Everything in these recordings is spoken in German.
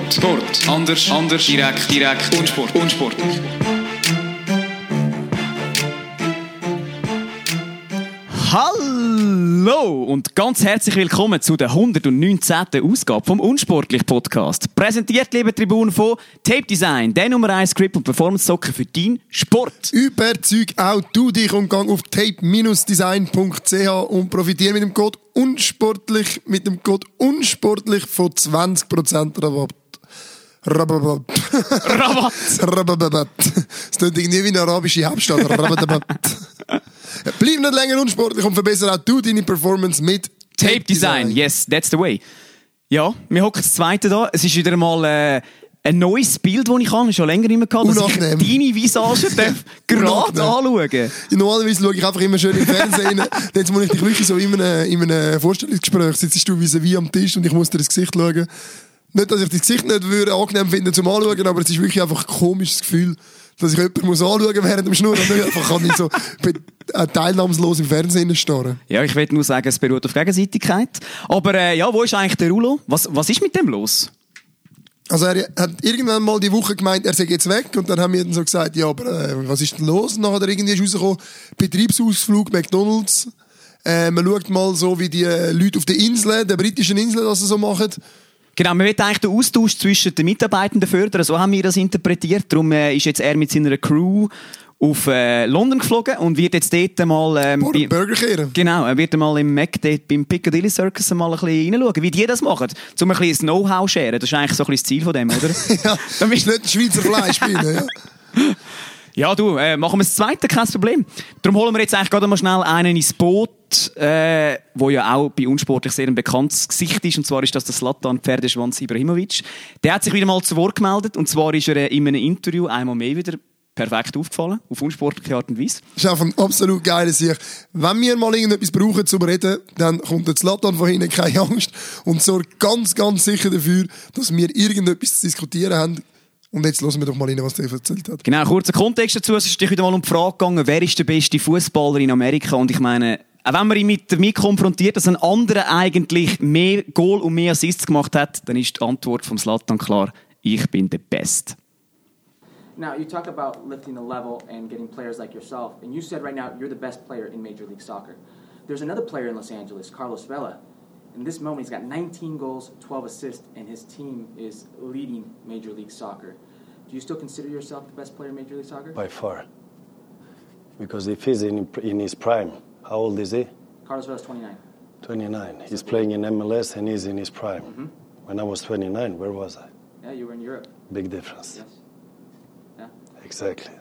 Sport. Anders. Direkt. Unsport. Hallo und ganz herzlich willkommen zu der 119. Ausgabe vom Unsportlich-Podcast. Präsentiert, liebe Tribune, von Tape Design, der Nummer 1 Grip- und Performance-Socken für deinen Sport. Überzeug auch du dich und gang auf tape-design.ch und profitiere mit dem Code unsportlich von 20% Rabatt. Rabatt. Das klingt irgendwie wie eine arabische Hauptstadt. Bleib nicht länger unsportlich und verbessere auch du deine Performance mit Tape Design. Yes, that's the way. Ja, wir hocken das zweite da. Es ist wieder mal ein neues Bild, das ich habe. Schon länger nicht mehr gehabt, dass ich deine Visage gerade anschauen. Normalerweise schaue ich einfach immer schön im Fernsehen rein. Jetzt muss ich dich wirklich so in einem Vorstellungsgespräch sitzt du wie am Tisch und ich muss dir ins Gesicht schauen. Nicht, dass ich das Gesicht nicht angenehm finde zum Anschauen, aber es ist wirklich einfach ein komisches Gefühl, dass ich jemanden anschauen muss während dem Schnurren. Einfach kann ich so teilnahmslos im Fernsehen starren. Ja, ich will nur sagen, es beruht auf Gegenseitigkeit. Aber ja, wo ist eigentlich der Rulo? Was ist mit dem los? Also er hat irgendwann mal die Woche gemeint, er sei jetzt weg. Und dann haben wir dann so gesagt, ja, aber was ist denn los? Und dann hat er irgendwie rausgekommen, Betriebsausflug, McDonald's. Man schaut mal so, wie die Leute auf den Inseln, der britischen Inseln, das sie so machen. Genau, man will eigentlich den Austausch zwischen den Mitarbeitenden fördern, so haben wir das interpretiert. Darum ist jetzt er mit seiner Crew auf London geflogen und wird jetzt dort mal... Burger kehren. Genau, er wird mal im Mac dort beim Piccadilly Circus mal ein bisschen reinschauen, wie die das machen, um ein bisschen das Know-how zu sharen. Das ist eigentlich so ein bisschen das Ziel von dem, oder? Ja, dann bist du nicht Schweizer Fleisch spielen, ja. Ja, du, machen wir das zweite, kein Problem. Darum holen wir jetzt eigentlich gerade mal schnell einen ins Boot, wo ja auch bei Unsportlich sehr ein bekanntes Gesicht ist, und zwar ist das der Zlatan Pferdeschwanz Ibrahimovic. Der hat sich wieder mal zu Wort gemeldet, und zwar ist er in einem Interview einmal mehr wieder perfekt aufgefallen, auf unsportliche Art und Weise. Das ist einfach ein absolut geiler Sieg. Wenn wir mal irgendetwas brauchen zum Reden, dann kommt der Zlatan von hinten, keine Angst, und sorgt ganz, ganz sicher dafür, dass wir irgendetwas zu diskutieren haben. Und jetzt hören wir doch mal rein, was der erzählt hat. Genau, kurzer Kontext dazu. Es ist wieder mal um die Frage gegangen, wer ist der beste Fußballer in Amerika? Und ich meine, auch wenn man ihn damit konfrontiert, dass ein anderer eigentlich mehr Goal und mehr Assists gemacht hat, dann ist die Antwort vom Zlatan klar: Ich bin der Best. Now, you talk about lifting the level and getting players like yourself, and you said right now you're the best player in Major League Soccer. There's another player in Los Angeles, Carlos Vela. In this moment, he's got 19 goals, 12 assists, and his team is leading Major League Soccer. Do you still consider yourself the best player in Major League Soccer? By far. Because if he's in his prime, how old is he? Carlos Vela's 29. 29. He's playing in MLS and he's in his prime. Mm-hmm. When I was 29, where was I? Yeah, you were in Europe. Big difference. Yes. Yeah. Exactly.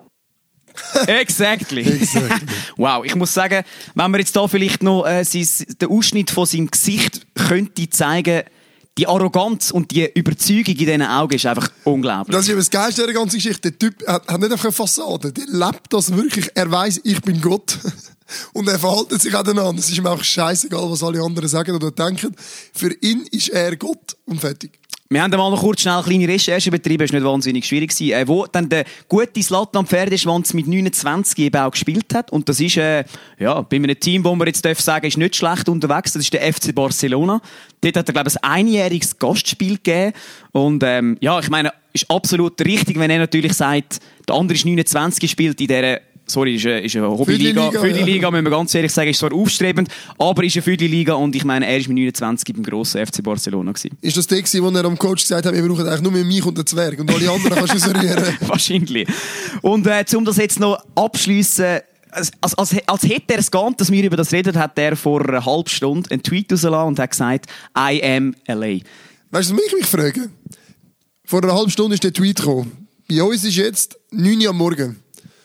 Exactly. Wow, ich muss sagen, wenn man jetzt da vielleicht noch den Ausschnitt von seinem Gesicht könnte zeigen, die Arroganz und die Überzeugung in diesen Augen ist einfach unglaublich. Das ist eben das Geilste der ganzen Geschichte. Der Typ hat nicht einfach eine Fassade, der lebt das wirklich. Er weiss, ich bin Gott. Und er verhält sich auch einander. Es ist ihm auch scheißegal, was alle anderen sagen oder denken. Für ihn ist er Gott und fertig. Wir haben mal noch kurz schnell eine kleine Recherche betrieben, das war nicht wahnsinnig schwierig. Wo dann der gute Zlatan Pferdeschwanz mit 29 eben auch gespielt hat. Und das ist, bei einem Team, wo man jetzt sagen ist nicht schlecht unterwegs. Das ist der FC Barcelona. Dort hat er, glaube ich, ein einjähriges Gastspiel gegeben. Und, ich meine, ist absolut richtig, wenn er natürlich sagt, der andere ist 29, spielt in dieser, ist eine Hobbyliga. Für die Liga, müssen wir ganz ehrlich sagen, ist zwar aufstrebend, aber ist eine für die Liga, und ich meine, er ist mit 29 beim grossen FC Barcelona gewesen. Ist das der gewesen, wo er am Coach gesagt hat, wir brauchen eigentlich nur mich und den Zwerg und alle anderen kannst du isolieren? Wahrscheinlich. Und, um das jetzt noch abschliessen, als hätte er es geahnt, dass wir über das reden, hat er vor einer halben Stunde einen Tweet rausgelassen und hat gesagt, I am LA. Weißt du, was mich frage? Vor einer halben Stunde ist der Tweet gekommen. Bei uns ist jetzt 9 Uhr am Morgen.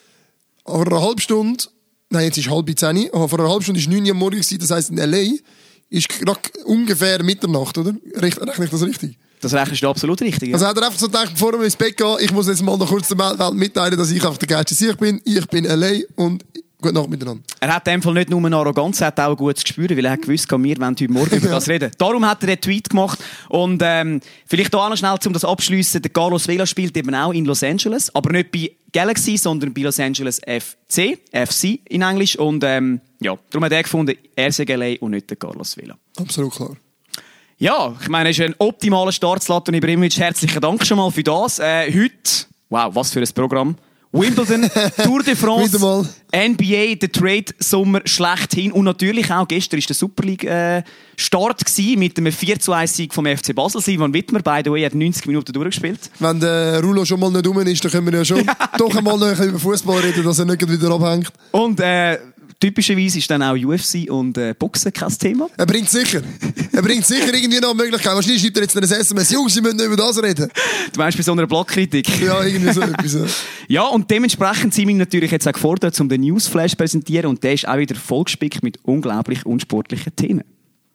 Vor einer halben Stunde, jetzt ist 9:30, aber vor einer halben Stunde war 9 Uhr am Morgen, das heisst in L.A. ist gerade ungefähr Mitternacht, oder? Rechne ich das richtig? Das rechnest du absolut richtig, ja. Also hat er einfach so gedacht, bevor er ins Bett geht, ich muss jetzt mal noch kurz der Welt mitteilen, dass ich einfach der geilste Sieg bin. Ich bin L.A. und gute Nacht miteinander. Er hat in dem Fall nicht nur eine Arroganz, er hat auch ein gutes Gespür, weil er hat gewusst, wir wollen heute Morgen über das reden. Darum hat er den Tweet gemacht. Und vielleicht auch noch schnell, um das abschliessen, der Carlos Vela spielt eben auch in Los Angeles, aber nicht bei Galaxy, sondern bei Los Angeles FC in Englisch. Und darum hat er gefunden, er sei LA und nicht der Carlos Vela. Absolut klar. Ja, ich meine, es ist ein optimaler Start, Zlatan Ibrahimovic. Herzlichen Dank schon mal für das. Heute, wow, was für ein Programm. Wimbledon, Tour de France, NBA, der Trade-Sommer schlechthin. Und natürlich auch gestern war der Super League-Start mit einem 4:1-Sieg vom FC Basel. Simon Wittmer, by the way, hat 90 Minuten durchgespielt. Wenn der Rulo schon mal nicht rum ist, dann können wir ja schon doch einmal noch über Fußball reden, dass er nicht wieder abhängt. Und typischerweise ist dann auch UFC und Boxen kein Thema. Er bringt sicher irgendwie noch eine Möglichkeit. Wahrscheinlich schreibt er jetzt eine SMS. Jungs, Sie müssen nicht über das reden. Du meinst bei so einer Blogkritik? Ja, irgendwie so etwas. Ja, und dementsprechend sind wir natürlich jetzt auch gefordert, um den Newsflash zu präsentieren. Und der ist auch wieder vollgespickt mit unglaublich unsportlichen Themen.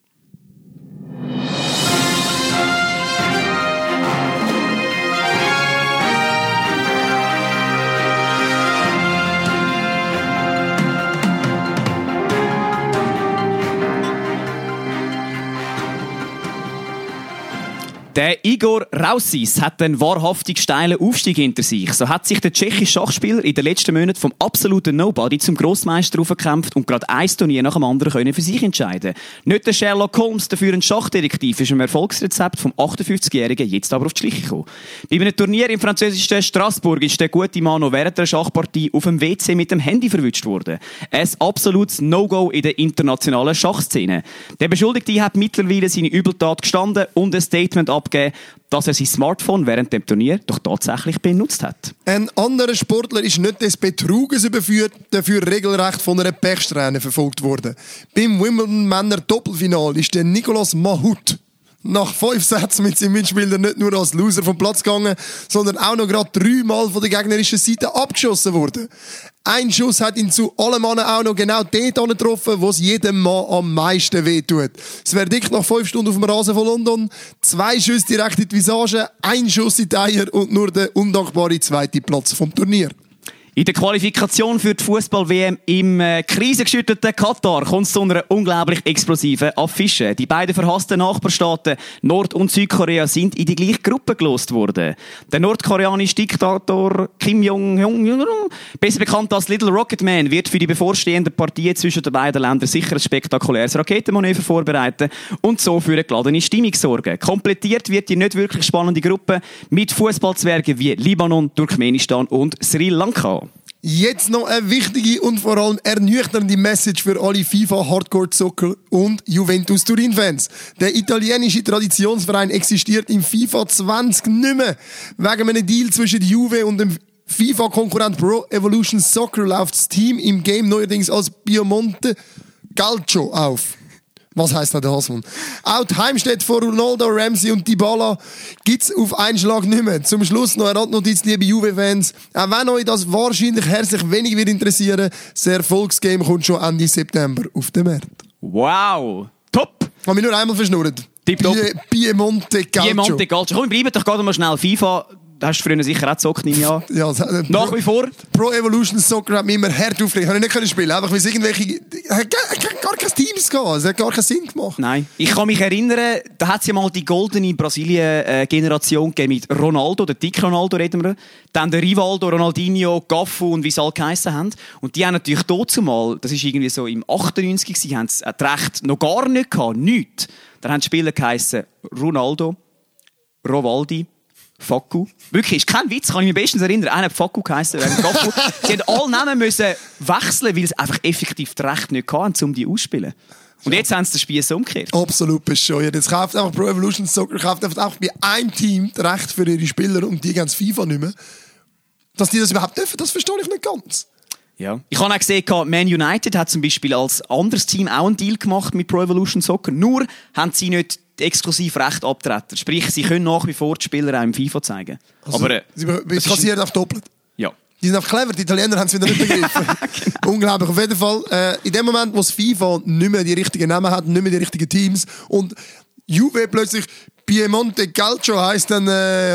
Der Igor Raussis hat einen wahrhaftig steilen Aufstieg hinter sich. So hat sich der tschechische Schachspieler in den letzten Monaten vom absoluten Nobody zum Grossmeister aufgekämpft und gerade ein Turnier nach dem anderen können für sich entscheiden. Nicht der Sherlock Holmes, dafür ein Schachdetektiv, ist ein Erfolgsrezept vom 58-Jährigen jetzt aber auf die Schliche gekommen. Bei einem Turnier im französischen Straßburg ist der gute Mann noch während der Schachpartie auf dem WC mit dem Handy verwünscht worden. Ein absolutes No-Go in der internationalen Schachszene. Der Beschuldigte hat mittlerweile seine Übeltat gestanden und ein Statement abgegeben, dass er sein Smartphone während dem Turnier doch tatsächlich benutzt hat. Ein anderer Sportler ist nicht des Betruges überführt, dafür regelrecht von einer Pechsträhne verfolgt worden. Beim Wimbledon-Männer-Doppelfinal ist der Nicolas Mahut nach 5 Sätzen mit seinem Mitspieler nicht nur als Loser vom Platz gegangen, sondern auch noch gerade 3-mal von der gegnerischen Seite abgeschossen worden. Ein Schuss hat ihn zu allem anderen auch noch genau dort getroffen, wo es jedem Mann am meisten wehtut. Das Verdikt nach 5 Stunden auf dem Rasen von London: 2 Schüsse direkt in die Visage, 1 Schuss in die Eier und nur der undankbare 2. Platz vom Turnier. In der Qualifikation für die Fußball-WM im krisengeschüttelten Katar kommt es zu einer unglaublich explosiven Affische. Die beiden verhassten Nachbarstaaten Nord- und Südkorea sind in die gleiche Gruppe gelost worden. Der nordkoreanische Diktator Kim Jong-un, besser bekannt als Little Rocket Man, wird für die bevorstehende Partie zwischen den beiden Ländern sicher ein spektakuläres Raketenmanöver vorbereiten und so für eine geladene Stimmung sorgen. Komplettiert wird die nicht wirklich spannende Gruppe mit Fußballzwergen wie Libanon, Turkmenistan und Sri Lanka. Jetzt noch eine wichtige und vor allem ernüchternde Message für alle FIFA-Hardcore-Zocker und Juventus Turin-Fans. Der italienische Traditionsverein existiert im FIFA 20 nicht mehr. Wegen einem Deal zwischen Juve und dem FIFA-Konkurrent Pro Evolution Soccer läuft das Team im Game neuerdings als Piemonte Calcio auf. Was heisst da der Hassmann? Auch die Heimstätte von Ronaldo, Ramsey und Dybala gibt's auf einen Schlag nicht mehr. Zum Schluss noch eine Randnotiz, liebe Juve-Fans. Auch wenn euch das wahrscheinlich herzlich wenig wird interessieren, das Erfolgsgame kommt schon Ende September auf den Markt. Wow! Top! Haben wir nur einmal verschnurrt. Tipptopp. Piemonte Calcio. Piemonte Calcio. Komm, bleiben doch gerade mal schnell FIFA. Da hast du früher sicher auch gezockt, nehme ich an. Ja, nach wie vor. Pro Evolution Soccer hat mich immer hart aufgeregt. Habe ich nicht spielen, einfach weil es irgendwelche... hat gar keine Teams gehabt. Es hat gar keinen Sinn gemacht. Nein. Ich kann mich erinnern, da hat es ja mal die goldene Brasilien-Generation gegeben mit Ronaldo, der dicke Ronaldo reden wir. Dann der Rivaldo, Ronaldinho, Gaffu und wie sie alle geheissen haben. Und die haben natürlich dazumal, das ist irgendwie so im 98 gewesen, haben das Recht noch gar nicht gehabt. Nichts. Dann haben die Spieler geheissen Ronaldo, Rovaldi, Faku. Wirklich, ist kein Witz, kann ich mich bestens erinnern. Einer hat Faku geheissen, einer Faku. Sie haben alle Namen müssen wechseln, weil sie einfach effektiv das Recht nicht hatten, um die auszuspielen. Und jetzt haben sie das Spiel so umgekehrt. Absolut bescheuert. Jetzt kauft einfach Pro Evolution Soccer, kauft einfach auch bei einem Team das Recht für ihre Spieler und die gehen das FIFA nicht mehr. Dass die das überhaupt dürfen, das verstehe ich nicht ganz. Ja. Ich habe auch gesehen, Man United hat zum Beispiel als anderes Team auch einen Deal gemacht mit Pro Evolution Soccer. Nur haben sie nicht exklusiv Recht abtreten. Sprich, sie können nach wie vor die Spieler auch im FIFA zeigen. Also, aber sie kassieren auch doppelt. Ja. Die sind auch clever, die Italiener haben es wieder nicht begriffen. Genau. Unglaublich. Auf jeden Fall, in dem Moment, wo das FIFA nicht mehr die richtigen Namen hat, nicht mehr die richtigen Teams und Juve plötzlich Piemonte Calcio heisst, dann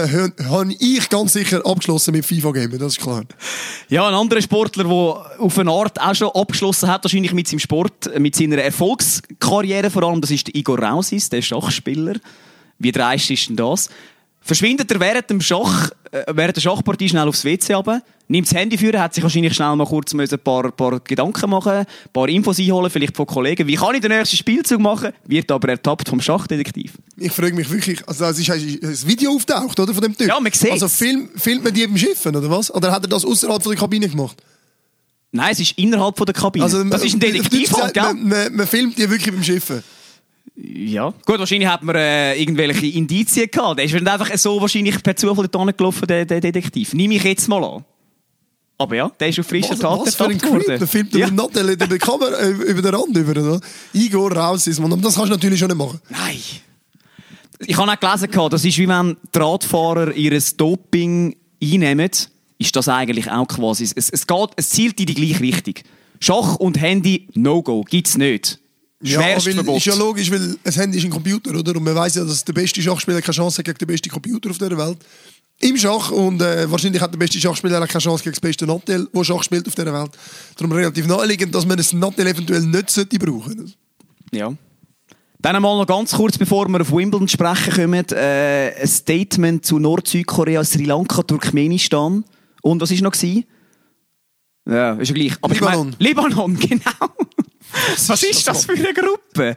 habe ich ganz sicher abgeschlossen mit FIFA-Gamen, das ist klar. Ja, ein anderer Sportler, der auf eine Art auch schon abgeschlossen hat, wahrscheinlich mit seinem Sport, mit seiner Erfolgskarriere vor allem, das ist der Igor Raussis, der Schachspieler. Wie dreist ist denn das? Verschwindet er während der Schachpartie schnell aufs WC runter, nimmt das Handy führen, hat sich wahrscheinlich schnell mal kurz ein paar Gedanken machen, ein paar Infos einholen, vielleicht von Kollegen. Wie kann ich den nächsten Spielzug machen? Wird aber ertappt vom Schachdetektiv. Ich frage mich wirklich, also es ist ein Video auftaucht, oder, von dem Typ? Ja, man sieht's. Also filmt man die beim Schiffen, oder was? Oder hat er das außerhalb von der Kabine gemacht? Nein, es ist innerhalb von der Kabine. Also, das ist ein Detektiv, gell? Man filmt die wirklich beim Schiffen. Ja. Gut, wahrscheinlich hat man irgendwelche Indizien gehabt. Der ist einfach so wahrscheinlich per Zufall dort gelaufen, der Detektiv. Nehme ich jetzt mal an. Aber ja, der ist auf frischer Tat Was für ein Creep, der filmt über den Nattel, über die Kamera, über den Rand, oder? Igor, raus ist man. Und das kannst du natürlich schon nicht machen. Nein. Ich habe auch gelesen, das ist wie wenn die Radfahrer ihr Doping einnehmen, ist das eigentlich auch quasi, es zielt in die gleiche Richtung. Schach und Handy, No-Go, gibt's nicht. Schwerstverbot. Ist ja logisch, weil ein Handy ist ein Computer, oder? Und man weiss ja, dass der beste Schachspieler keine Chance hat gegen den besten Computer auf dieser Welt. Im Schach. Und wahrscheinlich hat der beste Schachspieler auch keine Chance gegen das beste Nattel, der Schach spielt auf dieser Welt. Darum relativ naheliegend, dass man ein Nattel eventuell nicht brauchen sollte. Ja. Dann einmal noch ganz kurz, bevor wir auf Wimbledon sprechen kommen, ein Statement zu Nord-Südkorea, Sri Lanka, Turkmenistan. Und was war noch? Ja, ist ja gleich. Aber Libanon. Libanon, genau. Was ist das für eine Gruppe?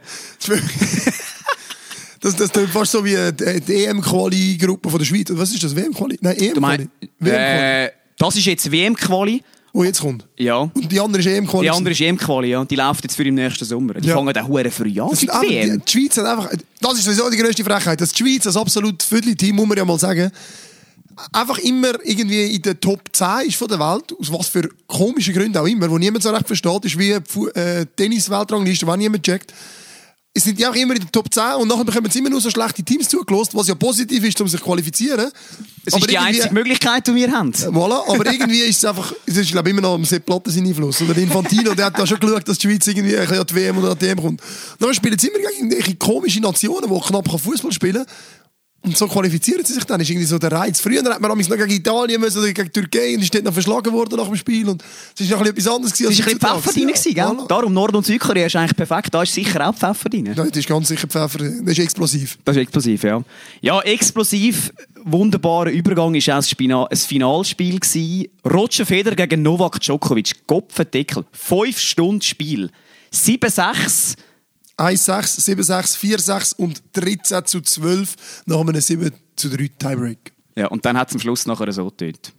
Das ist fast so wie die EM-Quali-Gruppe von der Schweiz. Was ist das? WM-Quali? Nein, EM-Quali. Das ist jetzt WM-Quali. Oh, jetzt kommt. Ja. Und die andere ist EM-Quali. Die andere ist EM-Quali, ja. Die läuft jetzt für im nächsten Sommer. Die fangen dann hure früh an. Die Schweiz hat einfach... Das ist sowieso die grösste Frechheit. Das die Schweiz, das absolut Viertel-Team, muss man ja mal sagen, einfach immer irgendwie in der Top 10 ist von der Welt, aus was für komischen Gründen auch immer, wo niemand so recht versteht, ist wie Tennis-Weltrangliste, wo niemand checkt. Es sind die auch immer in der Top 10 und nachher bekommen sie immer nur so schlechte Teams zugelost, was ja positiv ist, um sich zu qualifizieren. Es ist die einzige Möglichkeit, die wir haben. Voilà, aber irgendwie ist es einfach, es ist glaube ich immer noch am Sepp Blatter sein Einfluss. Oder Infantino, der hat da schon geschaut, dass die Schweiz irgendwie an die WM oder an die EM kommt. Dann spielen sie immer gegen irgendwelche komischen Nationen, die knapp Fußball spielen können. Und so qualifizieren sie sich dann. Das ist irgendwie so der Reiz. Früher hat man noch gegen Italien müssen oder gegen Türkei und ist dort noch verschlagen worden nach dem Spiel. Und es ist noch etwas anderes gewesen. Es war ein bisschen Pfeffer drin, gell? Voilà. Darum Nord- und Südkorea ist eigentlich perfekt. Da ist sicher auch Pfeffer drin. Ja, das ist ganz sicher Pfeffer. Das ist explosiv. Das ist explosiv, ja. Ja, explosiv. Wunderbarer Übergang war auch ein Finalspiel gewesen. Roger Federer gegen Novak Djokovic. Kopfendeckel. 5 Stunden Spiel. 7-6. 1-6, 7-6, 4-6 und 13-12 nach einem 7-3 Tiebreak. Ja, und dann hat es am Schluss nachher so getötet.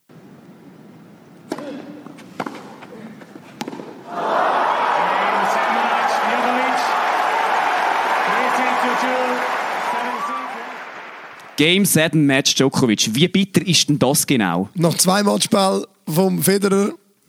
Game 7 Match Djokovic. Wie bitter ist denn das genau? Nach 2 Matchbällen vom Federer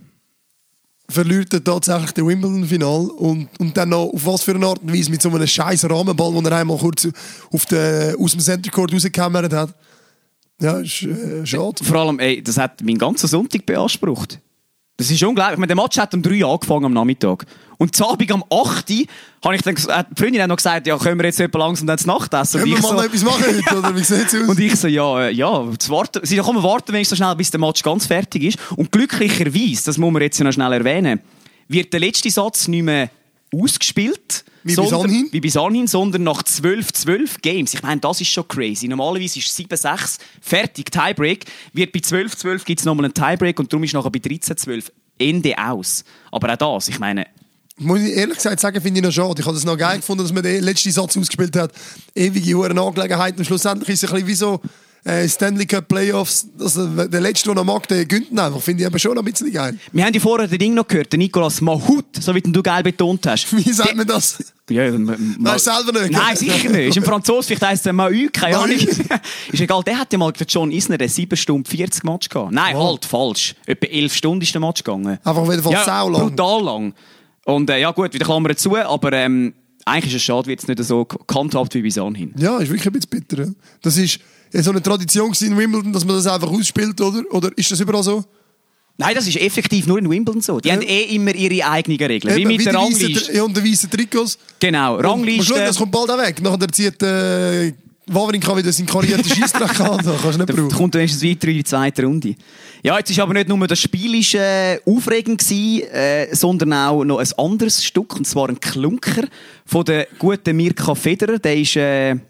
verliert er tatsächlich den Wimbledon-Final und dann noch auf was für eine Art und Weise mit so einem scheiß Rahmenball, den er einmal kurz aus dem Center Court rausgekämmert hat. Ja, ist schade. Vor allem, das hat meinen ganzen Sonntag beansprucht. Das ist unglaublich. Der Match hat um 3 Uhr angefangen am Nachmittag. Und zu Abend um 8 Uhr habe ich dann, die Freundin hat noch gesagt, ja, können wir jetzt etwa langsam dann zu Nacht essen? Können wir mal noch etwas machen heute, oder? Wie sieht's aus? Und ich so, warten. Sie kommen warten, wenn ich so schnell, bis der Match ganz fertig ist. Und glücklicherweise, das muss man jetzt noch schnell erwähnen, wird der letzte Satz nicht mehr ausgespielt. Wie bis anhin, sondern nach 12 Games. Ich meine, das ist schon crazy. Normalerweise ist 7-6 fertig, Tiebreak. Wird bei 12 gibt es nochmal einen Tiebreak und darum ist nachher bei 13-12 Ende aus. Aber auch das, ich meine... Muss ich ehrlich gesagt sagen, finde ich noch schade. Ich habe es noch geil gefunden, dass man den letzten Satz ausgespielt hat. Ewige Angelegenheiten. Und schlussendlich ist es ein bisschen wie so Stanley Cup Playoffs. Also, der Letzte, der noch mag, der gönnt ihn einfach. Finde ich aber schon ein bisschen geil. Wir haben ja vorher den Ding noch gehört, den Nicolas Mahut, so wie du geil betont hast. Wie sagt man das? Ja, weißt du selber nicht? Nein, sicher nicht. Ist ein Franzose, vielleicht heisst er Mahut, keine Ahnung. Ist egal, der hat ja mal für John Isner einen 7 Stunden 40 Match gehabt. Nein, halt, falsch. Etwa 11 Stunden ist der Match gegangen. Einfach auf jeden Fall sau lang. Brutal lang. Und ja gut, wieder Klammern zu, aber eigentlich ist es schade, wird es nicht so gehandhabt wie bis anhin. Ja, ist wirklich ein bisschen bitter. Ja. Das ist so eine Tradition in Wimbledon, dass man das einfach ausspielt, oder? Oder ist das überall so? Nein, das ist effektiv nur in Wimbledon so. Die haben immer ihre eigenen Regeln. Wie mit der Rangliste. Ja, und der weißen Trikots. Genau, Rangliste. Das kommt bald auch weg. Nachher zieht Wawrinka wieder seinen karierten Scheissdreck an. Das kannst du nicht brauchen. Kommt dann erst weiter in die zweite Runde. Ja, jetzt war aber nicht nur das Spiel aufregend gewesen, sondern auch noch ein anderes Stück, und zwar ein Klunker von der guten Mirka Federer. Der ist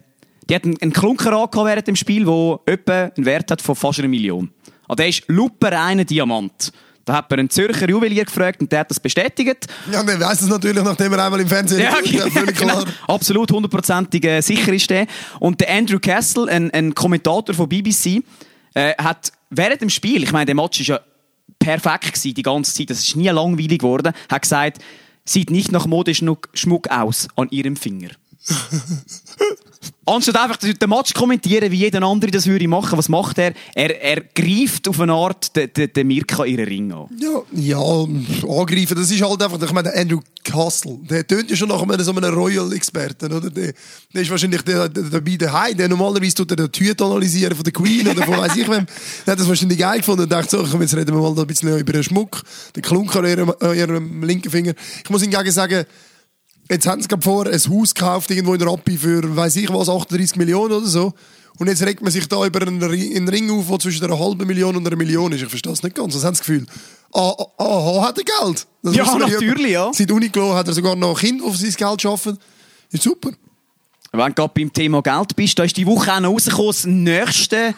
Die hat einen Klunker angehabt während dem Spiel, der etwa einen Wert hat von fast 1 Million. Also der ist lupenreiner Diamant. Da hat man einen Zürcher Juwelier gefragt und der hat das bestätigt. Ja, man weiss das natürlich, nachdem er einmal im Fernsehen ist. Ja, völlig klar. Genau. Absolut, 100% sicher ist der. Und der Andrew Castle, ein Kommentator von BBC, hat während dem Spiel, ich meine, der Match war ja perfekt gewesen, die ganze Zeit, das ist nie langweilig geworden, hat gesagt, sieht nicht nach Modeschmuck aus an ihrem Finger. Anstatt einfach den Match kommentieren, wie jeder andere das würde machen, was macht er? Er greift auf eine Art den Mirka ihren Ring an. Ja, angreifen, das ist halt einfach, ich meine, der Andrew Castle, der tönt ja schon nach so einem Royal-Experten, oder? Der ist wahrscheinlich dabei daheim, der normalerweise tut die Tüte analysieren von der Queen oder von weiss ich wem. Der hat das wahrscheinlich geil gefunden und dachte so, komm, jetzt reden wir mal ein bisschen über den Schmuck, den Klunker an ihrem linken Finger. Ich muss hingegen sagen, jetzt haben sie gerade vor ein Haus gekauft, irgendwo in der Rappi für, weiss ich was, 38 Millionen oder so. Und jetzt regt man sich da über einen Ring auf, der zwischen einer halben Million und 1 Million ist. Ich verstehe das nicht ganz. Was haben sie das Gefühl? Hat er Geld? Das ja, natürlich, ja. Seit Uniclo hat er sogar noch Kinder, die sein Geld schaffen. Ist super. Wenn du gerade beim Thema Geld bist, da ist die Woche auch noch rausgekommen, das nächste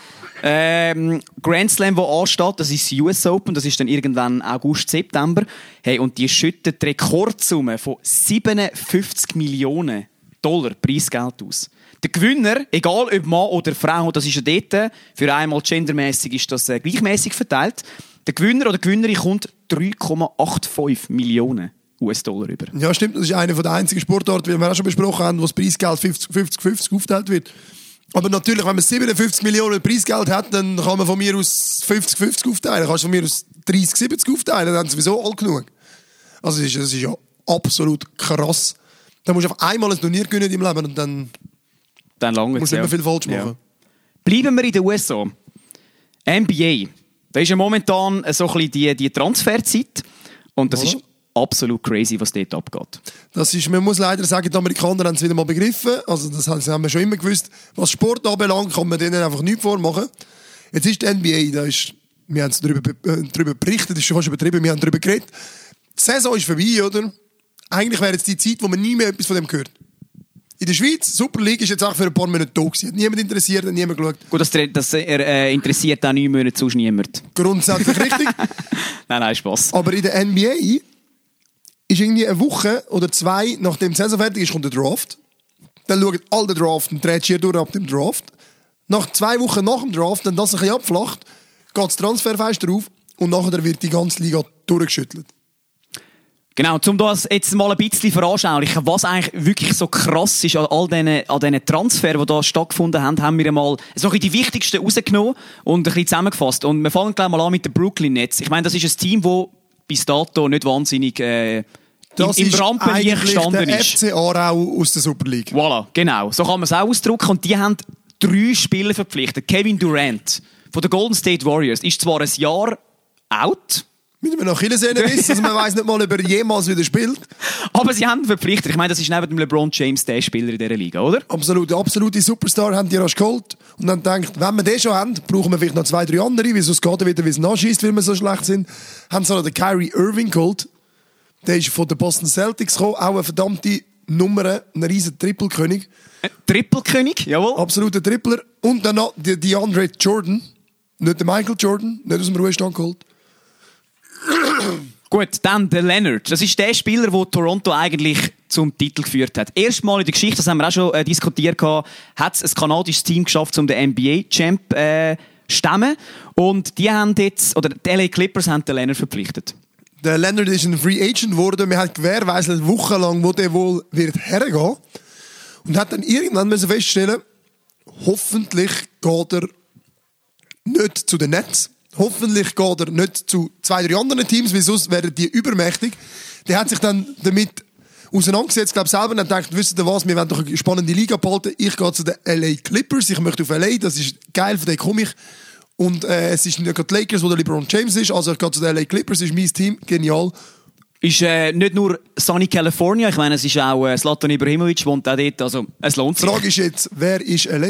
Grand Slam, das ansteht, das ist das US Open, das ist dann irgendwann August, September. Hey, und die schütten die Rekordsumme von 57 Millionen $ Preisgeld aus. Der Gewinner, egal ob Mann oder Frau, das ist ja dort, für einmal gendermäßig ist das gleichmäßig verteilt, der Gewinner oder Gewinnerin kommt 3,85 Millionen US-Dollar über. Ja, stimmt, das ist eine der einzigen Sportarten, wie wir auch schon besprochen haben, wo das Preisgeld 50-50 aufgeteilt wird. Aber natürlich, wenn man 57 Millionen Preisgeld hat, dann kann man von mir aus 50-50 aufteilen. Kannst du von mir aus 30-70 aufteilen, dann haben sowieso all genug. Also das ist ja absolut krass. Da musst du auf einmal ein Turnier gewinnen im Leben und dann musst du nicht mehr viel falsch machen. Ja. Bleiben wir in den USA. NBA. Da ist ja momentan so ein bisschen die Transferzeit. Und das ist absolut crazy, was dort abgeht. Das ist, man muss leider sagen, die Amerikaner haben es wieder mal begriffen. Also das haben wir schon immer gewusst. Was Sport anbelangt, kann man denen einfach nichts vormachen. Jetzt ist die NBA, wir haben darüber berichtet, das ist schon fast übertrieben, wir haben darüber geredet. Die Saison ist vorbei, oder? Eigentlich wäre jetzt die Zeit, wo man nie mehr etwas von dem hört. In der Schweiz, Super League ist jetzt auch für ein paar Monate da gewesen. Hat niemand interessiert, hat niemand geschaut. Gut, das interessiert auch 9 Monate sonst niemand. Grundsätzlich richtig. Nein, Spass. Aber in der NBA ist irgendwie eine Woche oder 2, nachdem die Saison fertig ist, kommt der Draft. Dann schauen alle den Draft und dreht schier durch ab dem Draft. Nach 2 Wochen nach dem Draft, wenn das ein bisschen abflacht, geht das Transferfenster auf und nachher wird die ganze Liga durchgeschüttelt. Genau, um das jetzt mal ein bisschen veranschaulichen, was eigentlich wirklich so krass ist an diesen Transfers, die da stattgefunden haben, haben wir mal so die wichtigsten rausgenommen und ein bisschen zusammengefasst. Und wir fangen gleich mal an mit den Brooklyn Nets. Ich meine, das ist ein Team, das bis dato nicht wahnsinnig im Rampenlicht gestanden ist. Das ist der FC Aarau aus der Super League. Voilà, genau. So kann man es auch ausdrücken. Und die haben 3 Spieler verpflichtet. Kevin Durant von den Golden State Warriors ist zwar ein Jahr out. Mit einem Achillessehnenriss, also man weiss nicht mal, ob er jemals wieder spielt. Aber sie haben ihn verpflichtet. Ich meine, das ist neben dem LeBron James der Spieler in dieser Liga, oder? Absolut. Der absolute Superstar haben die rasch geholt. Und dann denkt, wenn wir den schon haben, brauchen wir vielleicht noch 2, 3 andere, weil sonst geht er wieder, wie es nachschießt, weil wir so schlecht sind. Haben sie noch den Kyrie Irving geholt. Der ist von den Boston Celtics gekommen. Auch eine verdammte Nummer, ein riesen Trippelkönig. Trippelkönig, jawohl. Absoluter Trippler. Und dann noch der DeAndre Jordan. Nicht der Michael Jordan, nicht aus dem Ruhestand geholt. Gut, dann der Leonard. Das ist der Spieler, der Toronto eigentlich zum Titel geführt hat. Erstmal in der Geschichte, das haben wir auch schon diskutiert, hat es ein kanadisches Team geschafft, um den NBA-Champ stemmen. Und die haben jetzt, oder die LA Clippers haben den Leonard verpflichtet. Der Leonard ist ein Free Agent geworden. Wir haben gewährleistet wochenlang, wo der wohl wird hergehen. Und hat dann irgendwann müssen feststellen, hoffentlich geht er nicht zu den Nets. Hoffentlich geht er nicht zu 2, 3 anderen Teams, weil sonst wären die übermächtig. Der hat sich dann damit auseinandergesetzt, glaube selber, und hat gedacht, wisst ihr was, wir wollen doch eine spannende Liga behalten. Ich gehe zu den LA Clippers, ich möchte auf LA, das ist geil, von denen komme ich. Und es ist nicht die Lakers, wo der LeBron James ist, also ich gehe zu den LA Clippers, das ist mein Team, genial. Ist nicht nur Sunny California, ich meine, es ist auch Zlatan Ibrahimovic, wohnt auch dort, also es lohnt sich. Die Frage ist jetzt, wer ist LA?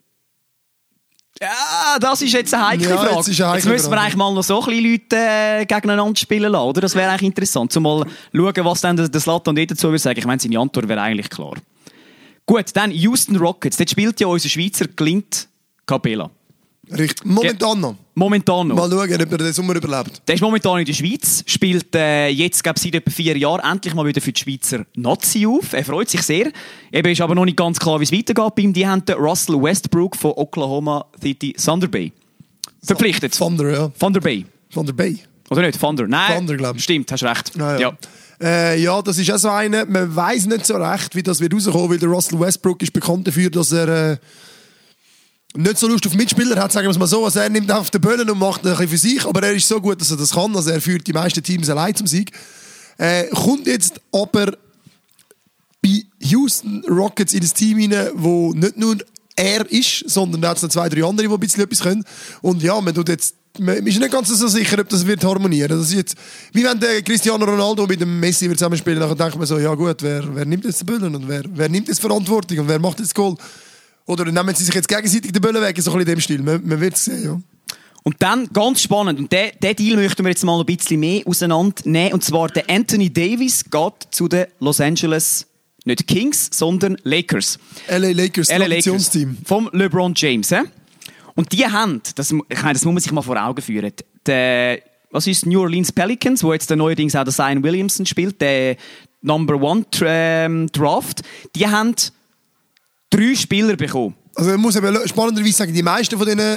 Ja, das ist jetzt eine heikle Frage. Jetzt müssen wir eigentlich mal noch so ein bisschen Leute gegeneinander spielen lassen, oder? Das wäre eigentlich interessant, um mal schauen, was dann der Zlatan dazu würde sagen. Ich meine, seine Antwort wäre eigentlich klar. Gut, dann Houston Rockets. Dort spielt ja unser Schweizer Clint Capela. Richtig. Momentan noch. Momentan noch. Mal schauen, ob er den Sommer überlebt. Der ist momentan in der Schweiz, spielt jetzt glaube seit etwa 4 Jahren endlich mal wieder für die Schweizer Nazi auf. Er freut sich sehr. Eben ist aber noch nicht ganz klar, wie es weitergeht bei ihm. Die haben den Russell Westbrook von Oklahoma City Thunder Bay verpflichtet. Thunder, ja. Thunder Bay. Thunder Bay. Oder nicht? Thunder. Nein. Thunder, glaube ich. Stimmt, hast recht. Ja. Ja, das ist auch so einer, man weiss nicht so recht, wie das wird rauskommen, weil der Russell Westbrook ist bekannt dafür, dass er nicht so Lust auf Mitspieler hat, sagen wir es mal so. Also er nimmt auf den Böllen und macht ein bisschen für sich, aber er ist so gut, dass er das kann. Also er führt die meisten Teams allein zum Sieg. Kommt jetzt aber bei Houston Rockets in das Team rein, wo nicht nur er ist, sondern da hat es noch 2, 3 andere, die ein bisschen etwas können. Und ja, man ist nicht ganz so sicher, ob das wird harmonieren. Das ist jetzt, wie wenn der Cristiano Ronaldo mit dem Messi zusammenspielen, dann denkt man so, ja gut, wer nimmt jetzt den Böllen und wer nimmt jetzt Verantwortung und wer macht jetzt Goal? Oder nehmen sie sich jetzt gegenseitig den Böllen weg, so ein bisschen in dem Stil. Man wird es sehen, ja. Und dann, ganz spannend, und den Deal möchten wir jetzt mal noch ein bisschen mehr auseinandernehmen, und zwar der Anthony Davis geht zu den Los Angeles, nicht Kings, sondern Lakers. LA Lakers, Traditionsteam. Vom LeBron James. Und die haben, das muss man sich mal vor Augen führen, was ist New Orleans Pelicans, wo jetzt neuerdings auch der Zion Williamson spielt, der Number 1 Draft, die haben 3 Spieler bekommen. Also man muss eben spannenderweise sagen, die meisten von diesen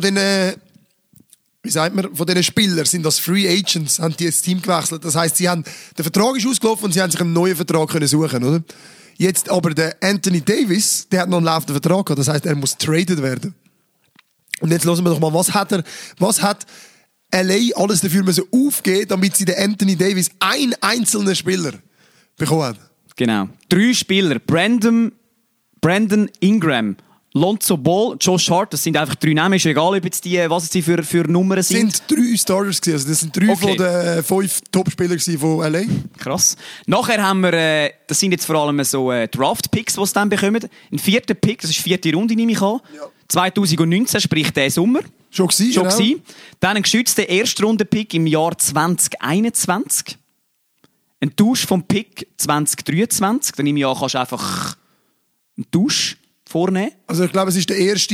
Spielern sind als Free Agents, haben die ins Team gewechselt. Das heisst, der Vertrag ist ausgelaufen und sie haben sich einen neuen Vertrag können suchen, oder? Jetzt aber der Anthony Davis, der hat noch einen laufenden Vertrag gehabt. Das heisst, er muss traded werden. Und jetzt hören wir doch mal, was hat LA alles dafür müssen aufgeben, damit sie den Anthony Davis einen einzelnen Spieler bekommen haben? Genau. 3 Spieler. Brandon Ingram, Lonzo Ball, Josh Hart, das sind einfach 3 Namen. Ist egal, ob jetzt was sie für Nummern sind. Das sind 3 Starters gewesen. Also das sind 3 von den 5 Top-Spieler von LA. Krass. Nachher haben wir, das sind jetzt vor allem so Draft-Picks, die sie dann bekommen. Ein 4. Pick, das ist 4. Runde, nehme ich an. Ja. 2019, sprich der Sommer. Schon gewesen. Dann ein geschützter Erstrunden-Pick im Jahr 2021. Ein Tausch vom Pick 2023. Dann nehme ich an, kannst du einfach einen Tausch vornehmen. Also ich glaube, es ist der erste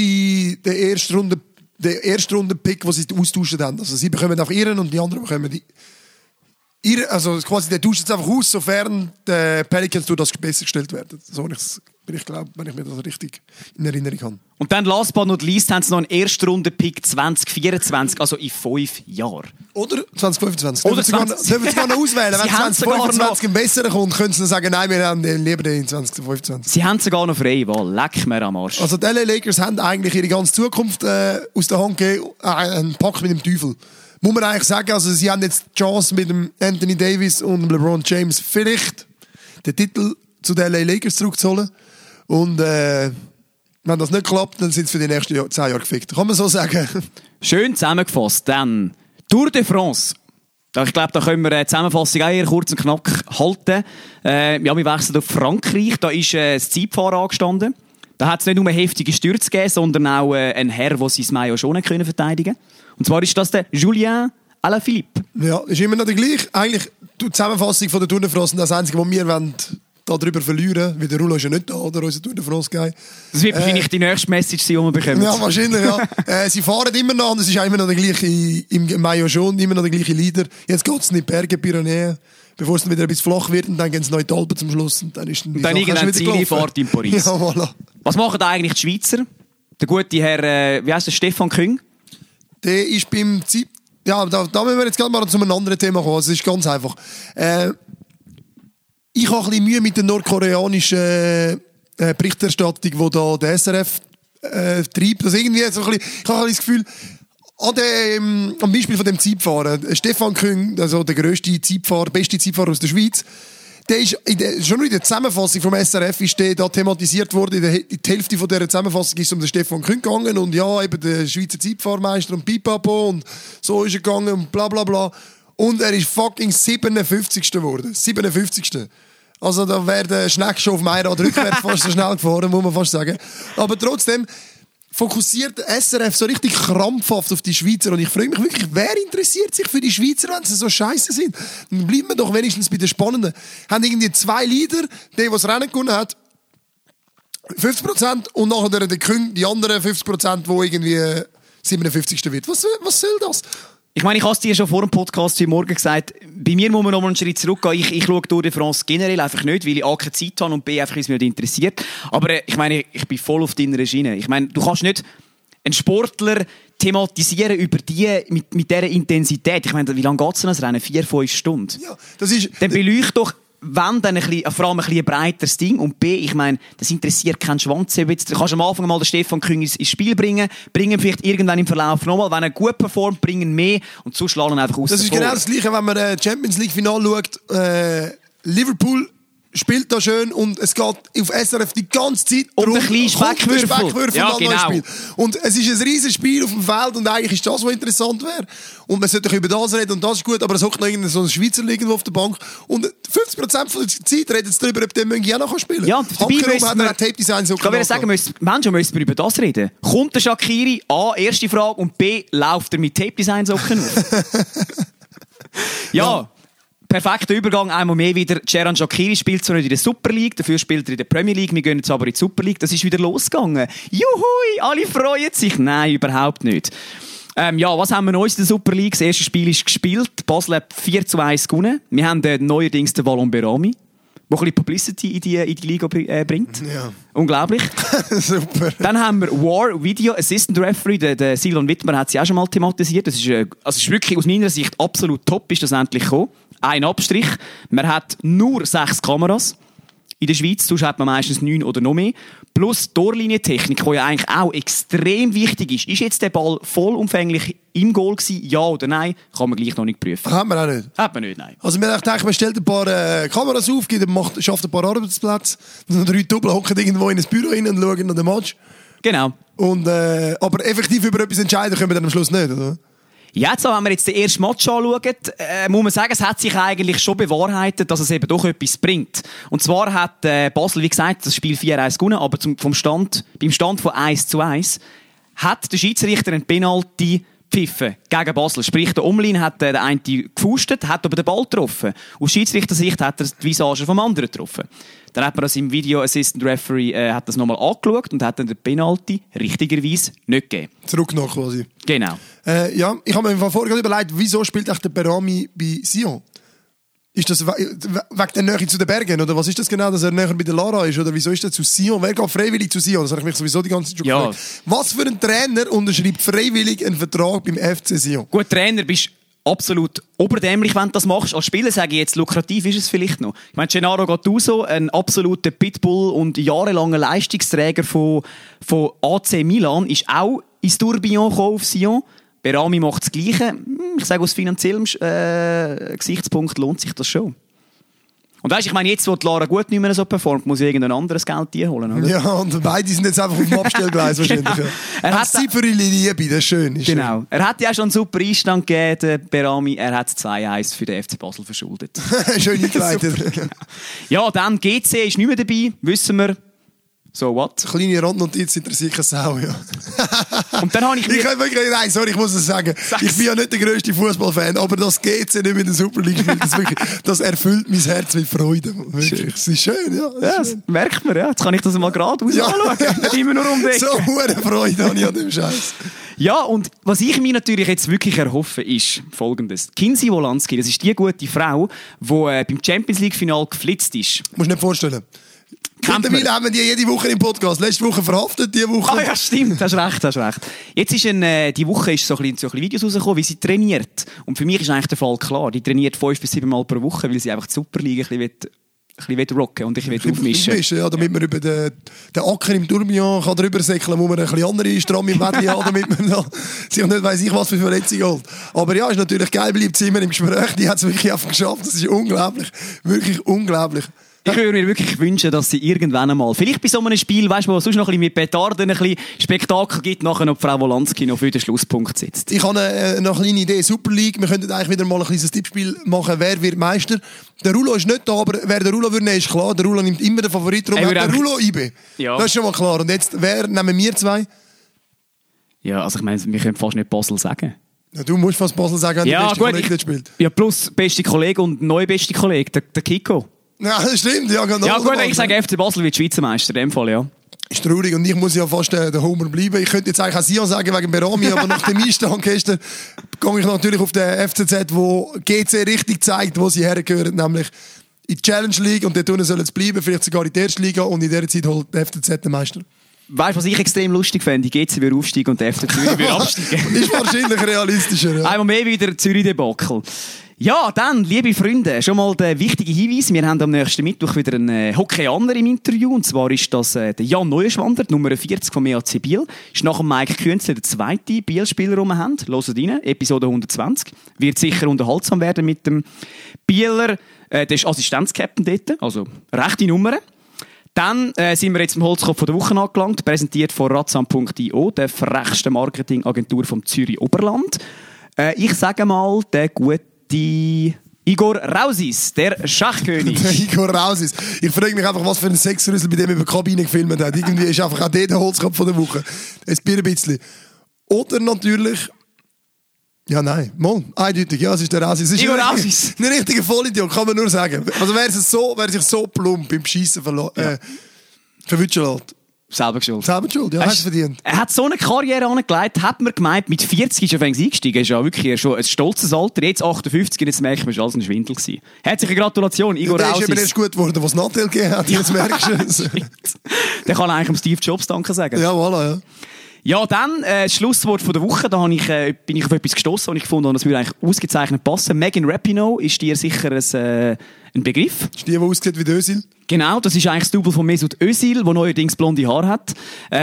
Runde-Pick, den sie austauschen haben. Also sie bekommen auch ihren und die anderen bekommen ihren. Also quasi der tauscht jetzt einfach aus, sofern der Pelicans durch das besser gestellt werden. So bin ich glaube, wenn ich mir das richtig in Erinnerung habe. Und dann, last but not least, haben sie noch einen Erstrunden-Pick 2024, also in 5 Jahren. Oder 2025. Oder 20. Dürfen sie gar noch auswählen. Wenn 2025 ein besserer kommt, können sie sagen, nein, wir haben lieber den in 2025. Sie haben sogar noch freie Wahl. Leck mir am Arsch. Also die LA Lakers haben eigentlich ihre ganze Zukunft aus der Hand gegeben. Einen Pakt mit dem Teufel. Muss man eigentlich sagen, also sie haben jetzt die Chance mit dem Anthony Davis und dem LeBron James vielleicht den Titel zu den LA Lakers zurückzuholen. Und wenn das nicht klappt, dann sind sie für die nächsten 10 Jahre gefickt. Kann man so sagen. Schön zusammengefasst. Dann Tour de France. Ich glaube, da können wir eine Zusammenfassung auch eher kurz und knapp halten. Wir wechseln auf Frankreich. Da ist das Zeitfahren angestanden. Da hat es nicht nur heftige Stürze gegeben, sondern auch einen Herr, der sein Maillot schon nicht verteidigen konnte. Und zwar ist das der Julien Alaphilippe. Ja, ist immer noch der gleiche. Eigentlich die Zusammenfassung von der Tour de France das Einzige, was wir darüber verlieren, weil der Rulo ist ja nicht da, oder unser Tour de France Guy. Das wird wahrscheinlich die nächste Message sein, die wir bekommen. Ja, wahrscheinlich, ja. Sie fahren immer noch und es ist immer noch der gleiche, im Maillot schon, immer noch der gleiche Leader. Jetzt geht es in die Berge, Pyrenäen, bevor es dann wieder ein bisschen flach wird und dann gehen sie noch in die Alpen zum Schluss. Und dann ist dann irgendeine Zielfahrt in Paris. Ja, voilà. Was machen da eigentlich die Schweizer? Der gute Herr, wie heisst der, Stefan Küng? Der ist beim ja, da müssen wir jetzt gerade mal zu einem anderen Thema kommen. Es ist ganz einfach. Ich habe ein bisschen Mühe mit der nordkoreanischen Berichterstattung, die da der SRF treibt. Also irgendwie so ein bisschen, ich habe das Gefühl, am Beispiel von dem Zeitfahren, Stefan Küng, also der beste Zeitfahrer aus der Schweiz, der ist schon in der Zusammenfassung vom SRF ist der da thematisiert worden. Die Hälfte von dieser Zusammenfassung ist um den Stefan Küng gegangen und ja, eben der Schweizer Zeitfahrmeister und Pipapo und so ist er gegangen und bla bla bla. Und er ist fucking 57. geworden. 57. Also da wäre der Schneck schon auf Meirad rückwärts fast so schnell gefahren, muss man fast sagen. Aber trotzdem fokussiert der SRF so richtig krampfhaft auf die Schweizer. Und ich frage mich wirklich, wer interessiert sich für die Schweizer, wenn sie so scheiße sind? Dann bleibt man doch wenigstens bei den Spannenden. Haben irgendwie 2 Leader, der das Rennen gewonnen hat, 50% und nachher der Küng, die anderen 50%, wo irgendwie 57. wird. Was soll das? Ich meine, ich habe es dir schon vor dem Podcast heute Morgen gesagt, bei mir muss man noch mal einen Schritt zurückgehen. Ich schaue Tour de France generell einfach nicht, weil ich A, keine Zeit habe und B, einfach, weil es mich nicht interessiert. Aber ich meine, ich bin voll auf deiner Schiene. Ich meine, du kannst nicht einen Sportler thematisieren über die mit dieser Intensität. Ich meine, wie lange geht es denn das Rennen? 4-5 Stunden? Ja, das ist... Dann beleucht doch, wenn, dann vor allem ein bisschen breiteres Ding. Und B, ich meine, das interessiert keinen Schwanz. Du kannst am Anfang mal den Stefan Küng ins Spiel bringen vielleicht irgendwann im Verlauf nochmal. Wenn er gut performt, bringen mehr und so schlagen einfach aus. Das ist genau das Gleiche, wenn man Champions League Final schaut. Liverpool spielt da schön und es geht auf SRF die ganze Zeit um ein kleines Speckwürfel. Ja, genau. Und es ist ein riesiges Spiel auf dem Feld und eigentlich ist das, was interessant wäre. Und man sollte über das reden und das ist gut, aber es hockt noch irgendein so ein Schweizer irgendwo auf der Bank und 50% von der Zeit reden sie darüber, ob der Mögi auch noch spielen kann. Ja, dabei hat er Tape-Design so ich würde sagen, Menschen müssen wir über das reden. Kommt der Shaqiri, A, erste Frage, und B, läuft er mit Tape-Design-Socken auf? Ja. Perfekter Übergang, einmal mehr wieder. Xherdan Shaqiri spielt zwar nicht in der Super League, dafür spielt er in der Premier League. Wir gehen jetzt aber in die Super League. Das ist wieder losgegangen. Juhui, alle freuen sich. Nein, überhaupt nicht. Was haben wir noch in der Super League? Das erste Spiel ist gespielt. Basel hat 4-1 gewonnen. Wir haben neuerdings den Wallon Berami, der ein bisschen Publicity in die Liga bringt. Ja. Unglaublich. Super. Dann haben wir War Video Assistant Referee, der Silvan Wittmer hat sie auch schon mal thematisiert. Das ist wirklich aus meiner Sicht absolut top, ist das endlich gekommen. Ein Abstrich. Man hat nur 6 Kameras in der Schweiz, sonst hat man meistens 9 oder noch mehr. Plus Torlinientechnik, die ja eigentlich auch extrem wichtig ist. Ist jetzt der Ball vollumfänglich im Goal gewesen, ja oder nein? Kann man gleich noch nicht prüfen. Hat man auch nicht? Hat man nicht, nein. Also wir haben gedacht, man stellt ein paar Kameras auf, schafft ein paar Arbeitsplätze, 3 Double hocken irgendwo in ein Büro rein und schauen nach dem Match. Genau. Und, aber effektiv über etwas entscheiden können wir dann am Schluss nicht, oder? Ja, jetzt, wenn wir jetzt den ersten Match anschauen, muss man sagen, es hat sich eigentlich schon bewahrheitet, dass es eben doch etwas bringt. Und zwar hat Basel, wie gesagt, das Spiel 4-1 gewonnen, aber beim Stand von 1-1 hat der Schiedsrichter einen Penalty gepfiffen gegen Basel. Sprich, der Omlin hat den einen gefustet, hat aber den Ball getroffen. Aus Schiedsrichtersicht hat er die Visage vom anderen getroffen. Dann hat man das im Video Assistant Referee hat das nochmal angeschaut und hat dann den Penalty richtigerweise nicht gegeben. Zurück noch quasi. Genau. Ja, ich habe mir von vorher überlegt, wieso spielt echt der Berami bei Sion? Ist das wegen der Nähe zu den Bergen? Oder was ist das genau, dass er näher bei der Lara ist? Oder wieso ist er zu Sion? Wer geht freiwillig zu Sion? Das habe ich mich sowieso die ganze Zeit schon gefragt. Was für ein Trainer unterschreibt freiwillig einen Vertrag beim FC Sion? Gut, Trainer bist absolut oberdämlich, wenn du das machst. Als Spieler sage ich jetzt, lukrativ ist es vielleicht noch. Ich meine, Gennaro Gattuso, ein absoluter Pitbull und jahrelanger Leistungsträger von AC Milan, ist auch ins Tourbillon gekommen auf Sion. Berami macht das Gleiche. Ich sage, aus finanziellem Gesichtspunkt lohnt sich das schon. Und weißt, ich meine, jetzt, wo die Lara gut nicht mehr so performt, muss ich irgendein anderes Geld holen, oder? Ja, und beide sind jetzt einfach auf dem Abstellgleis wahrscheinlich. Genau. Er hat Zeit für ihre Liebe, das ist schön. Ist genau. Schön. Er hat ja schon einen super Einstand gegeben, der Berami. Er hat 2-1 für den FC Basel verschuldet. Schön eingeleitet. Ja, dann GC ist nicht mehr dabei, wissen wir. So what? Kleine Randnotiz interessiert keine Sau, ja. Und dann habe ich nein, sorry, ich muss es sagen. Ich bin ja nicht der grösste Fußballfan, aber das GC nicht mit der Super League spielt, das erfüllt mein Herz mit Freude. Wirklich. Es ist schön, ja. Das merkt man, ja. Jetzt kann ich das mal geradeaus anschauen. Nicht immer nur umdenken. So hohe Freude habe ich an dem Scheiß. Ja, und was ich mir natürlich jetzt wirklich erhoffe, ist Folgendes. Kinsey Wolanski, das ist die gute Frau, die beim Champions League-Final geflitzt ist. Musst du nicht vorstellen. Mittlerweile haben wir die jede Woche im Podcast. Letzte Woche verhaftet, diese Woche. Ah ja, stimmt, hast recht. Jetzt ist die Woche ist so ein bisschen Videos rausgekommen, wie sie trainiert. Und für mich ist eigentlich der Fall klar. Die trainiert 5 bis 7 Mal pro Woche, weil sie einfach die Superliga ein bisschen rocken und ich will aufmischen. Ja, damit man über den Acker im Tourbillon kann drüber säckeln, muss man ein bisschen andere Stramm im Mädchen haben, damit man sich nicht weiss ich was für Verletzungen holt. Aber ja, ist natürlich geil, bleibt sie immer im Gespräch. Die hat es wirklich einfach geschafft. Das ist unglaublich. Wirklich unglaublich. Ich würde mir wirklich wünschen, dass sie irgendwann einmal, vielleicht bei so einem Spiel, weißt du, wo es sonst noch ein bisschen mit Petarden ein bisschen Spektakel gibt, nachher noch Frau Wolanski noch für den Schlusspunkt sitzt. Ich habe noch eine kleine Idee. Super League, wir könnten eigentlich wieder mal ein kleines Tippspiel machen, wer wird Meister. Der Rulo ist nicht da, aber wer der Rulo würde nehmen, ist klar. Der Rulo nimmt immer den Favorit, darum hat der Rulo IB. Ja. Das ist schon mal klar. Und jetzt, wer nehmen wir 2? Ja, also ich meine, wir können fast nicht Basel sagen. Ja, du musst fast Basel sagen, wenn der beste Kollege nicht spielt. Ja, plus beste Kollege und neuer beste Kollege, der Kiko. Ja, das stimmt. Ja, gut, ich sage FC Basel wird Schweizer Meister, in dem Fall, ja. Ist traurig und ich muss ja fast der Homer bleiben. Ich könnte jetzt eigentlich auch Sion sagen wegen Berami, aber nach dem Einstand gestern gehe ich natürlich auf den FCZ, wo GC richtig zeigt, wo sie hergehören, nämlich in die Challenge League und dort unten sollen sie bleiben, vielleicht sogar in die erste Liga und in dieser Zeit holt der FCZ den Meister. Weißt du, was ich extrem lustig fände? Die GC würde aufsteigen und der FC Zürich würde absteigen. Ist wahrscheinlich realistischer. Ja. Einmal mehr wieder Zürich-Debakel. Ja, dann, liebe Freunde, schon mal der wichtige Hinweis. Wir haben am nächsten Mittwoch wieder einen Hockeyaner im Interview. Und zwar ist das der Jan Neuenschwander, Nummer 40 vom EAC Biel. Ist nach dem Mike Künzler der zweite Biel-Spieler, den wir haben. Hört rein, Episode 120. Wird sicher unterhaltsam werden mit dem Bieler. Der ist Assistenzkapitän dort, also rechte Nummer. Dann sind wir jetzt im Holzkopf der Woche angelangt, präsentiert von ratsam.io, der frechsten Marketingagentur vom Zürich Oberland. Ich sage mal, der gute Igor Rausis, der Schachkönig. Der Igor Rausis. Ich frage mich einfach, was für ein Sexrüssel bei dem über die Kabine gefilmt hat. Irgendwie ist einfach auch der Holzkopf der Woche. Ein bisschen. Oder natürlich... Ja, nein. Mal. Eindeutig. Ja, es ist der Rausis. Igor Rausis. Ein richtiger Vollidiot, kann man nur sagen. Also wer sich so plump beim Schiessen verwutschen lässt. Selber schuld. Selber schuld, ja, hast du verdient. Er hat so eine Karriere angelegt, hat man gemeint, mit 40 ist er eingestiegen. Ist ja wirklich schon ein stolzes Alter. Jetzt 58, jetzt merkt man, es war alles ein Schwindel gewesen. Herzliche Gratulation, Igor Rausis. Der ist eben erst gut geworden, was Nathalie gegeben hat. Jetzt merkst du es. Der kann eigentlich dem Steve Jobs danken sagen. Ja, voilà, ja. Ja, dann, das Schlusswort von der Woche, da bin ich auf etwas gestossen und ich gefunden, das würde eigentlich ausgezeichnet passen. Megan Rapinoe ist dir sicher ein Begriff. Ist die aussieht wie Özil? Genau, das ist eigentlich das Double von Mesut Özil, der neuerdings blonde Haare hat.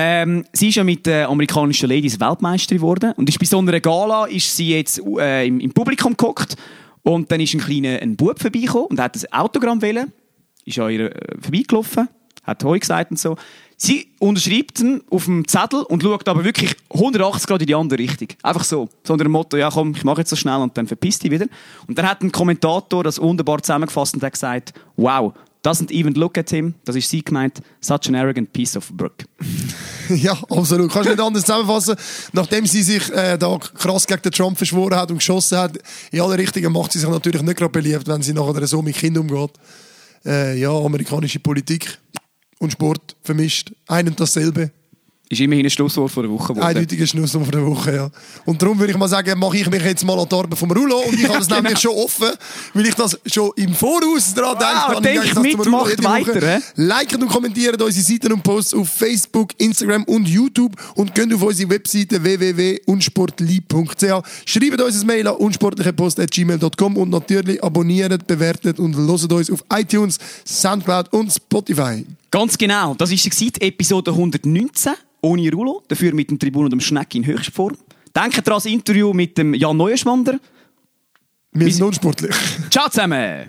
Sie ist ja mit amerikanischen Ladies Weltmeisterin geworden und ist bei so einer Gala ist sie jetzt im Publikum gehockt und dann ist ein Bub vorbeigekommen und hat ein Autogramm wollen, ist an ihr vorbeigelaufen, hat Hoi gesagt und so. Sie unterschreibt ihn auf dem Zettel und schaut aber wirklich 180 Grad in die andere Richtung. Einfach so. So unter dem Motto, ja komm, ich mache jetzt so schnell und dann verpisst die wieder. Und dann hat ein Kommentator das wunderbar zusammengefasst und hat gesagt, wow, doesn't even look at him. Das ist sie gemeint, such an arrogant piece of work. Ja, absolut. Kannst du nicht anders zusammenfassen. Nachdem sie sich da krass gegen den Trump verschworen hat und geschossen hat, in alle Richtungen macht sie sich natürlich nicht gerade beliebt, wenn sie nachher so mit Kindern umgeht. Ja, amerikanische Politik und Sport vermischt. Ein und dasselbe. Ist immerhin ein Schlusswort von der Woche. Eindeutiger Schlusswort von der Woche, ja. Und darum würde ich mal sagen, mache ich mich jetzt mal an die Arbeit vom Rulo und ich habe das nämlich schon offen, weil ich das schon im Voraus daran denke. Macht weiter. Liken und kommentieren unsere Seiten und Posts auf Facebook, Instagram und YouTube und geht auf unsere Webseite www.unsportli.ch. Schreibt uns ein Mail an unsportlichepost@gmail.com und natürlich abonniert, bewertet und hört uns auf iTunes, Soundcloud und Spotify. Ganz genau, das war Episode 119, ohne Rulo, dafür mit dem Tribun und dem Schneck in Höchstform. Denkt daran das Interview mit dem Jan Neuenschwander. Wir sind unsportlich. Ciao zusammen!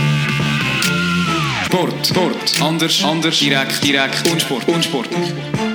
Sport. Anders. Direkt. Unsport.